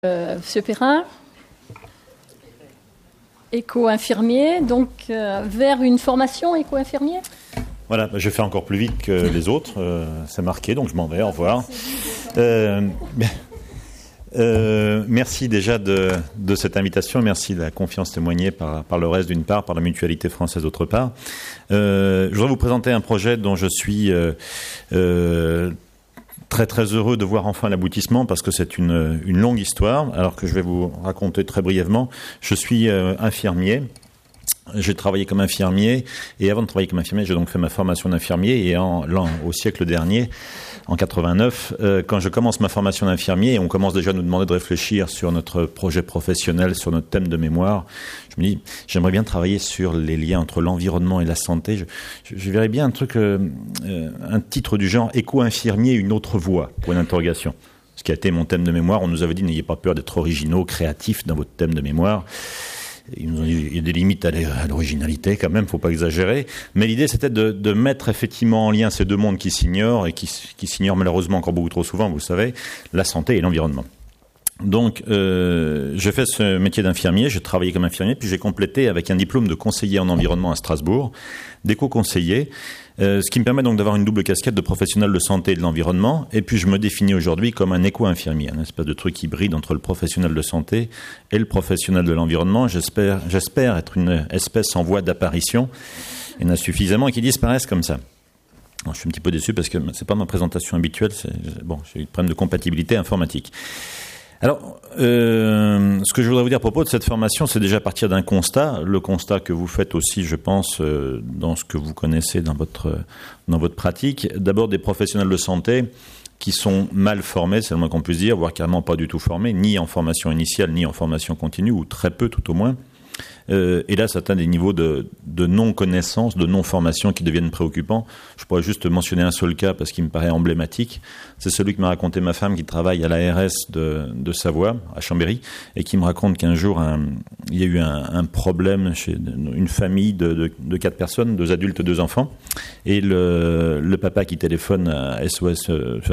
Monsieur Perrin, éco-infirmier, donc vers une formation éco-infirmier. Voilà, je fais encore plus vite que les autres, c'est marqué, donc je m'en vais, au revoir. Merci déjà de cette invitation, merci de la confiance témoignée par le reste d'une part, par la Mutualité française d'autre part. Je voudrais vous présenter un projet dont je suis très très heureux de voir enfin l'aboutissement parce que c'est une longue histoire, alors que je vais vous raconter très brièvement. Je suis infirmier. J'ai travaillé comme infirmier et avant de travailler comme infirmier, j'ai donc fait ma formation d'infirmier et au siècle dernier, en 89, quand je commence ma formation d'infirmier et on commence déjà à nous demander de réfléchir sur notre projet professionnel, sur notre thème de mémoire, je me dis, j'aimerais bien travailler sur les liens entre l'environnement et la santé. Je verrais bien un titre du genre « Éco-infirmier, une autre voie » pour une interrogation. Ce qui a été mon thème de mémoire, on nous avait dit, n'ayez pas peur d'être originaux, créatifs dans votre thème de mémoire. Ils nous ont dit, il y a des limites à l'originalité quand même, faut pas exagérer. Mais l'idée, c'était de mettre effectivement en lien ces deux mondes qui s'ignorent et qui s'ignorent malheureusement encore beaucoup trop souvent, vous le savez, la santé et l'environnement. Donc, j'ai fait ce métier d'infirmier, j'ai travaillé comme infirmier, puis j'ai complété avec un diplôme de conseiller en environnement à Strasbourg, d'éco-conseiller, ce qui me permet donc d'avoir une double casquette de professionnel de santé et de l'environnement, et puis je me définis aujourd'hui comme un éco-infirmier, un espèce de truc hybride entre le professionnel de santé et le professionnel de l'environnement. J'espère être une espèce en voie d'apparition, il y en a suffisamment qui disparaissent comme ça. Alors, je suis un petit peu déçu parce que c'est pas ma présentation habituelle, j'ai eu des problèmes de compatibilité informatique. Alors, ce que je voudrais vous dire à propos de cette formation, c'est déjà partir d'un constat, le constat que vous faites aussi, je pense, dans ce que vous connaissez dans votre pratique. D'abord, des professionnels de santé qui sont mal formés, c'est le moins qu'on puisse dire, voire carrément pas du tout formés, ni en formation initiale, ni en formation continue, ou très peu tout au moins. Et là, ça atteint des niveaux de non-connaissance, de non-formation qui deviennent préoccupants. Je pourrais juste mentionner un seul cas parce qu'il me paraît emblématique. C'est celui que m'a raconté ma femme qui travaille à l'ARS de Savoie, à Chambéry, et qui me raconte qu'un jour, il y a eu un problème chez une famille de 4 personnes, 2 adultes, 2 enfants. Et le papa qui téléphone à SOS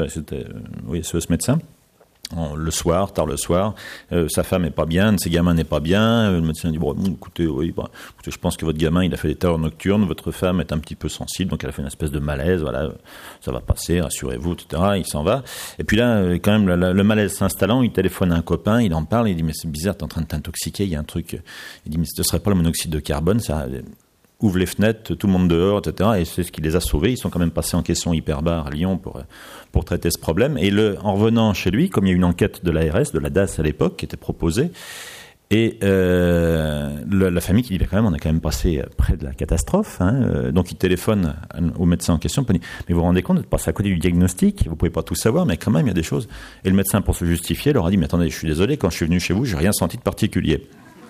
médecin, tard le soir, sa femme n'est pas bien, un de ses gamins n'est pas bien, le médecin dit écoutez, je pense que votre gamin il a fait des terreurs nocturnes, votre femme est un petit peu sensible, donc elle a fait une espèce de malaise, voilà, ça va passer, rassurez-vous, etc. Il s'en va. Et puis là, quand même, le malaise s'installant, il téléphone à un copain, il en parle, il dit mais c'est bizarre, t'es en train de t'intoxiquer, il y a un truc. Il dit mais ce serait pas le monoxyde de carbone, ça ouvre les fenêtres, tout le monde dehors, etc. Et c'est ce qui les a sauvés. Ils sont quand même passés en caisson hyperbare à Lyon pour traiter ce problème. Et en revenant chez lui, comme il y a une enquête de l'ARS, de la DAS à l'époque, qui était proposée, et la famille qui dit quand même, on a quand même passé près de la catastrophe. Donc il téléphone au médecin en question, mais vous vous rendez compte de passer à côté du diagnostic, vous pouvez pas tout savoir, mais quand même il y a des choses. Et le médecin, pour se justifier, leur a dit, mais attendez, je suis désolé, quand je suis venu chez vous, j'ai rien senti de particulier.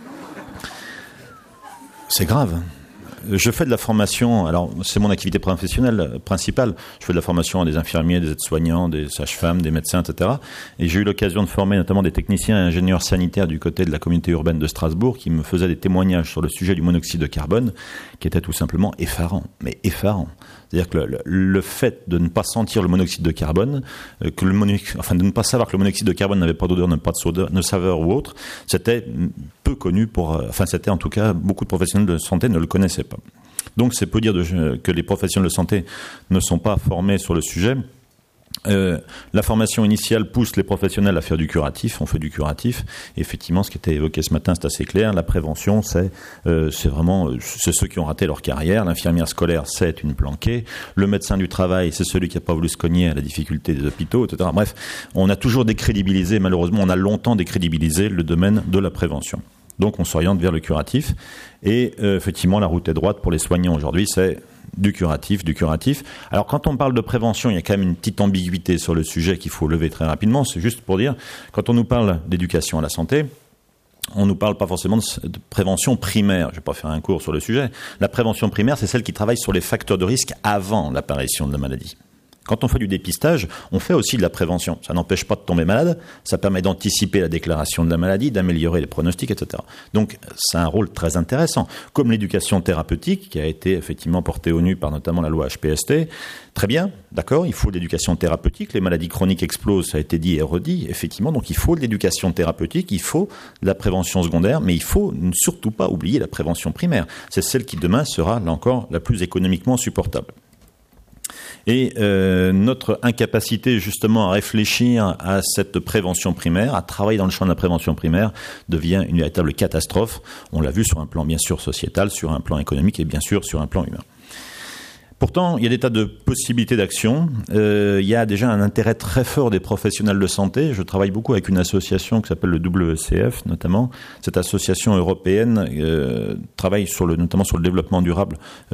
C'est grave. Je fais de la formation, alors c'est mon activité professionnelle principale, je fais de la formation à des infirmiers, des aides-soignants, des sages-femmes, des médecins, etc. Et j'ai eu l'occasion de former notamment des techniciens et ingénieurs sanitaires du côté de la communauté urbaine de Strasbourg qui me faisaient des témoignages sur le sujet du monoxyde de carbone qui étaient tout simplement effarants, mais effarants. C'est-à-dire que le fait de ne pas sentir le monoxyde de carbone, de ne pas savoir que le monoxyde de carbone n'avait pas d'odeur, pas de saveur ou autre, c'était peu connu c'était en tout cas, beaucoup de professionnels de santé ne le connaissaient pas. Donc c'est peu dire que les professionnels de santé ne sont pas formés sur le sujet. La formation initiale pousse les professionnels à faire du curatif, on fait du curatif, et effectivement ce qui était évoqué ce matin c'est assez clair, la prévention c'est ceux qui ont raté leur carrière, l'infirmière scolaire c'est une planquée, le médecin du travail c'est celui qui n'a pas voulu se cogner à la difficulté des hôpitaux, etc. Bref, on a toujours décrédibilisé, malheureusement on a longtemps décrédibilisé le domaine de la prévention. Donc on s'oriente vers le curatif, et effectivement la route est droite pour les soignants aujourd'hui, c'est du curatif. Alors quand on parle de prévention, il y a quand même une petite ambiguïté sur le sujet qu'il faut lever très rapidement. C'est juste pour dire, quand on nous parle d'éducation à la santé, on ne nous parle pas forcément de prévention primaire. Je ne vais pas faire un cours sur le sujet. La prévention primaire, c'est celle qui travaille sur les facteurs de risque avant l'apparition de la maladie. Quand on fait du dépistage, on fait aussi de la prévention. Ça n'empêche pas de tomber malade, ça permet d'anticiper la déclaration de la maladie, d'améliorer les pronostics, etc. Donc, c'est un rôle très intéressant. Comme l'éducation thérapeutique, qui a été effectivement portée au nu par notamment la loi HPST. Très bien, d'accord, il faut de l'éducation thérapeutique. Les maladies chroniques explosent, ça a été dit et redit, effectivement. Donc, il faut de l'éducation thérapeutique, il faut de la prévention secondaire, mais il faut surtout pas oublier la prévention primaire. C'est celle qui, demain, sera, là encore, la plus économiquement supportable. Et notre incapacité justement à réfléchir à cette prévention primaire, à travailler dans le champ de la prévention primaire, devient une véritable catastrophe. On l'a vu sur un plan bien sûr sociétal, sur un plan économique et bien sûr sur un plan humain. Pourtant, il y a des tas de possibilités d'action. Il y a déjà un intérêt très fort des professionnels de santé. Je travaille beaucoup avec une association qui s'appelle le WCF, notamment. Cette association européenne travaille notamment sur le développement durable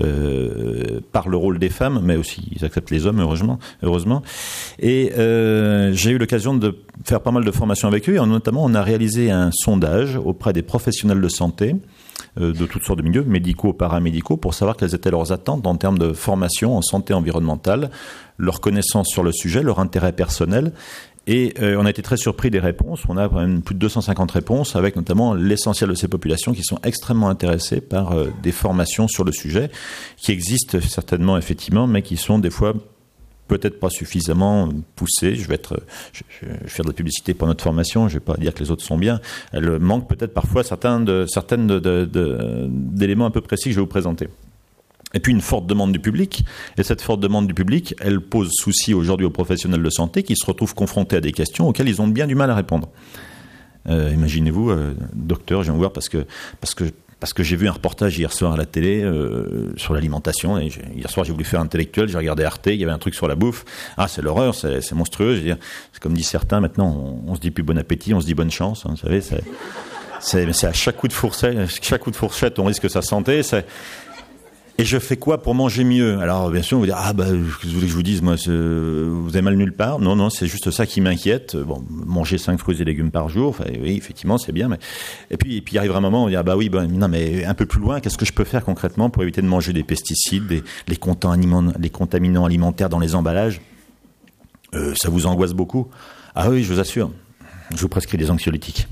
par le rôle des femmes, mais aussi ils acceptent les hommes, heureusement. Et j'ai eu l'occasion de faire pas mal de formations avec eux. Et notamment, on a réalisé un sondage auprès des professionnels de santé de toutes sortes de milieux, médicaux, paramédicaux, pour savoir quelles étaient leurs attentes en termes de formation en santé environnementale, leur connaissance sur le sujet, leur intérêt personnel. Et on a été très surpris des réponses. On a quand même plus de 250 réponses, avec notamment l'essentiel de ces populations qui sont extrêmement intéressées par des formations sur le sujet, qui existent certainement, effectivement, mais qui sont des fois peut-être pas suffisamment poussée. Je vais faire de la publicité pour notre formation. Je vais pas dire que les autres sont bien. Elle manque peut-être parfois certaines d'éléments un peu précis que je vais vous présenter. Et puis une forte demande du public. Et cette forte demande du public, elle pose souci aujourd'hui aux professionnels de santé qui se retrouvent confrontés à des questions auxquelles ils ont bien du mal à répondre. Imaginez-vous, docteur, je viens vous voir parce que j'ai vu un reportage hier soir à la télé sur l'alimentation. Et hier soir, j'ai voulu faire intellectuel, j'ai regardé Arte, il y avait un truc sur la bouffe. Ah, c'est l'horreur, c'est monstrueux. Je veux dire, c'est comme disent certains, maintenant, on se dit plus bon appétit, on se dit bonne chance. Hein, vous savez, c'est à chaque coup de fourchette, on risque sa santé. Et je fais quoi pour manger mieux? Alors, bien sûr, on va dire, qu'est-ce que vous voulez que je vous dise, moi, vous avez mal nulle part? Non, c'est juste ça qui m'inquiète. Bon, manger 5 fruits et légumes par jour, enfin, oui, effectivement, c'est bien, mais, et puis, il arrivera un moment où on va dire, non, mais un peu plus loin, qu'est-ce que je peux faire concrètement pour éviter de manger des pesticides, les contaminants alimentaires dans les emballages? Ça vous angoisse beaucoup? Ah oui, je vous assure. Je vous prescris des anxiolytiques.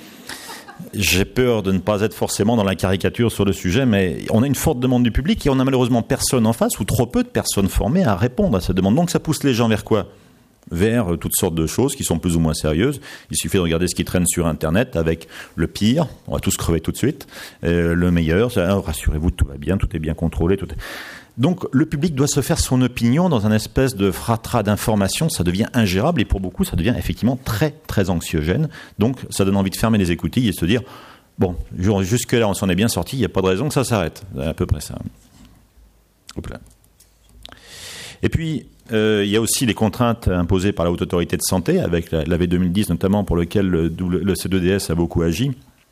J'ai peur de ne pas être forcément dans la caricature sur le sujet, mais on a une forte demande du public et on a malheureusement personne en face ou trop peu de personnes formées à répondre à cette demande. Donc ça pousse les gens vers quoi? Vers toutes sortes de choses qui sont plus ou moins sérieuses. Il suffit de regarder ce qui traîne sur Internet avec le pire, on va tous crever tout de suite, le meilleur, rassurez-vous, tout va bien, tout est bien contrôlé. Donc le public doit se faire son opinion dans un espèce de fratras d'informations, ça devient ingérable et pour beaucoup ça devient effectivement très très anxiogène. Donc ça donne envie de fermer les écoutilles et de se dire, bon, jusque là on s'en est bien sorti, il n'y a pas de raison que ça s'arrête. À peu près ça. Hop là. Et puis, il y a aussi les contraintes imposées par la Haute Autorité de Santé, avec l'AV 2010 notamment, pour lequel le C2DS a beaucoup agi,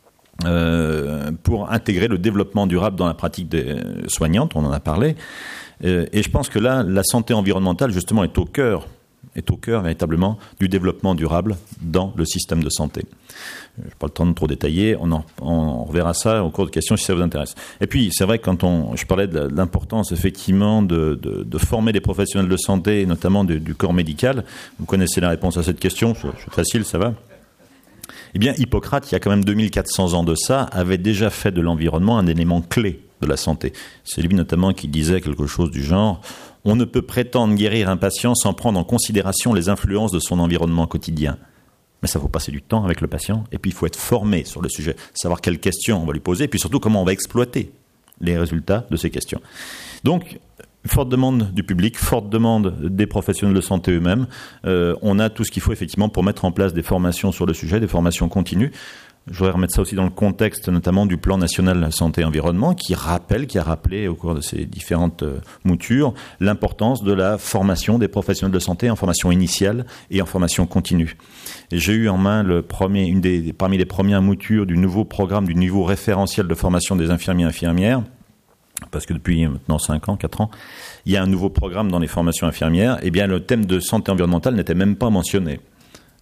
pour intégrer le développement durable dans la pratique des soignantes, on en a parlé. Et je pense que là, la santé environnementale, justement, est au cœur véritablement du développement durable dans le système de santé. Je n'ai pas le temps de trop détailler, on reverra ça au cours de questions si ça vous intéresse. Et puis, c'est vrai que je parlais de l'importance effectivement de former les professionnels de santé, et notamment du corps médical. Vous connaissez la réponse à cette question, c'est facile, ça va. Eh bien, Hippocrate, il y a quand même 2400 ans de ça, avait déjà fait de l'environnement un élément clé de la santé. C'est lui notamment qui disait quelque chose du genre « On ne peut prétendre guérir un patient sans prendre en considération les influences de son environnement quotidien. » Mais ça faut passer du temps avec le patient, et puis il faut être formé sur le sujet, savoir quelles questions on va lui poser, et puis surtout comment on va exploiter les résultats de ces questions. Donc, forte demande du public, forte demande des professionnels de santé eux-mêmes. On a tout ce qu'il faut effectivement pour mettre en place des formations sur le sujet, des formations continues. Je voudrais remettre ça aussi dans le contexte notamment du plan national santé-environnement qui a rappelé au cours de ces différentes moutures l'importance de la formation des professionnels de santé en formation initiale et en formation continue. Et j'ai eu en main parmi les premières moutures du nouveau programme, du nouveau référentiel de formation des infirmiers et infirmières, parce que depuis maintenant 4 ans, il y a un nouveau programme dans les formations infirmières, eh bien le thème de santé environnementale n'était même pas mentionné.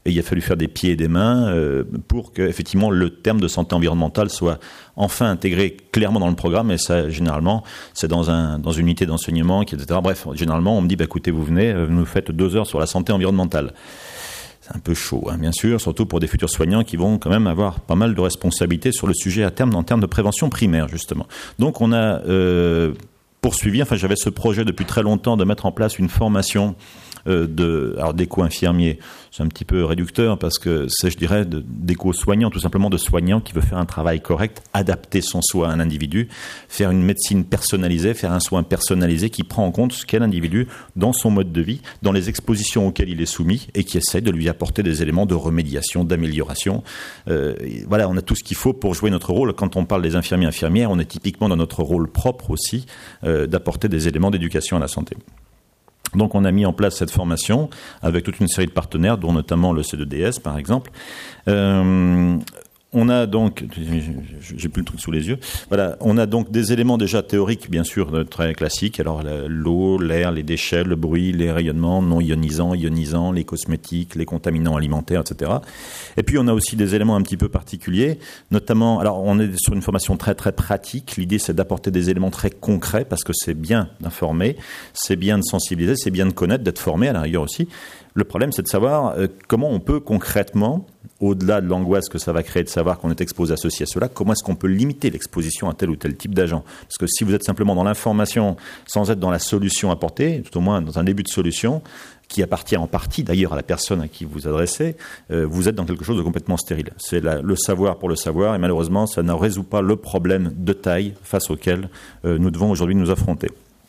Et il a fallu faire des pieds et des mains pour que, effectivement, le terme de santé environnementale soit enfin intégré clairement dans le programme. Et ça, généralement, c'est dans une unité d'enseignement, etc. Bref, généralement, on me dit, écoutez, vous venez, vous nous faites 2 heures sur la santé environnementale. C'est un peu chaud, bien sûr, surtout pour des futurs soignants qui vont quand même avoir pas mal de responsabilités sur le sujet à terme, en termes de prévention primaire, justement. Donc, on a poursuivi, j'avais ce projet depuis très longtemps de mettre en place une formation d'éco-infirmier. C'est un petit peu réducteur parce que c'est, je dirais, d'éco-soignant, tout simplement de soignant qui veut faire un travail correct, adapter son soin à un individu, faire une médecine personnalisée, faire un soin personnalisé qui prend en compte ce qu'est l'individu dans son mode de vie, dans les expositions auxquelles il est soumis et qui essaie de lui apporter des éléments de remédiation, d'amélioration. Voilà, on a tout ce qu'il faut pour jouer notre rôle. Quand on parle des infirmiers et infirmières, on est typiquement dans notre rôle propre aussi, d'apporter des éléments d'éducation à la santé. Donc on a mis en place cette formation avec toute une série de partenaires, dont notamment le C2DS par exemple. On a donc, j'ai plus le truc sous les yeux. Voilà, on a donc des éléments déjà théoriques, bien sûr, très classiques. Alors l'eau, l'air, les déchets, le bruit, les rayonnements non ionisants, ionisants, les cosmétiques, les contaminants alimentaires, etc. Et puis on a aussi des éléments un petit peu particuliers, notamment. Alors on est sur une formation très très pratique. L'idée c'est d'apporter des éléments très concrets parce que c'est bien d'informer, c'est bien de sensibiliser, c'est bien de connaître, d'être formé à la rigueur aussi. Le problème, c'est de savoir comment on peut concrètement, au-delà de l'angoisse que ça va créer de savoir qu'on est exposé à ceci et cela, comment est-ce qu'on peut limiter l'exposition à tel ou tel type d'agent. Parce que si vous êtes simplement dans l'information sans être dans la solution apportée, tout au moins dans un début de solution, qui appartient en partie d'ailleurs à la personne à qui vous adressez, vous êtes dans quelque chose de complètement stérile. C'est le savoir pour le savoir et malheureusement, ça ne résout pas le problème de taille face auquel nous devons aujourd'hui nous affronter.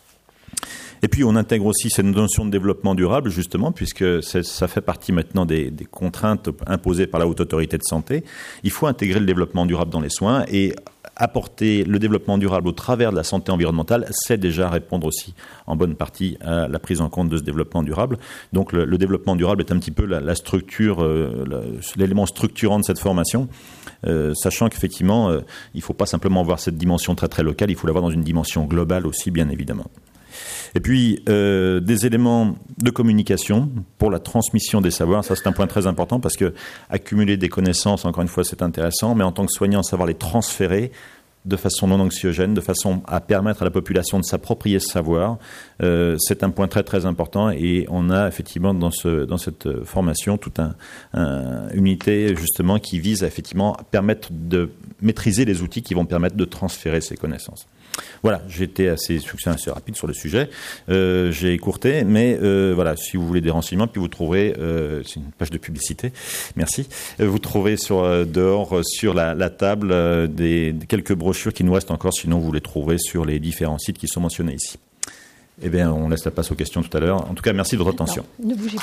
Et puis on intègre aussi cette notion de développement durable justement puisque ça fait partie maintenant des contraintes imposées par la Haute Autorité de Santé. Il faut intégrer le développement durable dans les soins et apporter le développement durable au travers de la santé environnementale, c'est déjà répondre aussi en bonne partie à la prise en compte de ce développement durable. Donc le développement durable est un petit peu la structure, l'élément structurant de cette formation, sachant qu'effectivement, il ne faut pas simplement voir cette dimension très très locale, il faut l'avoir dans une dimension globale aussi, bien évidemment. Et puis, des éléments de communication pour la transmission des savoirs. Ça, c'est un point très important parce que accumuler des connaissances, encore une fois, c'est intéressant, mais en tant que soignant, savoir les transférer de façon non anxiogène, de façon à permettre à la population de s'approprier ce savoir, c'est un point très très important et on a effectivement dans cette formation toute une unité justement qui vise à effectivement permettre de maîtriser les outils qui vont permettre de transférer ces connaissances. Voilà, j'ai été assez succinct, assez rapide sur le sujet. J'ai écourté, mais voilà, si vous voulez des renseignements, puis vous trouverez, c'est une page de publicité, merci, vous trouverez dehors sur la table des quelques brochures qui nous restent encore, sinon vous les trouverez sur les différents sites qui sont mentionnés ici. Eh bien, on laisse la place aux questions tout à l'heure. En tout cas, merci de votre attention. Ne bougez pas.